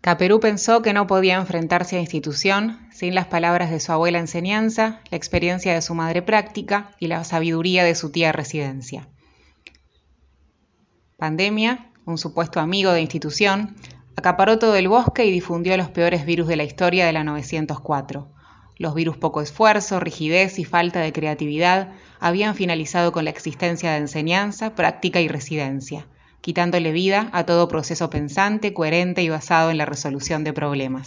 Caperú pensó que no podía enfrentarse a institución sin las palabras de su abuela enseñanza, la experiencia de su madre práctica y la sabiduría de su tía residencia. Pandemia, un supuesto amigo de institución, acaparó todo el bosque y difundió los peores virus de la historia de la 904. Los virus poco esfuerzo, rigidez y falta de creatividad habían finalizado con la existencia de enseñanza, práctica y residencia, quitándole vida a todo proceso pensante, coherente y basado en la resolución de problemas.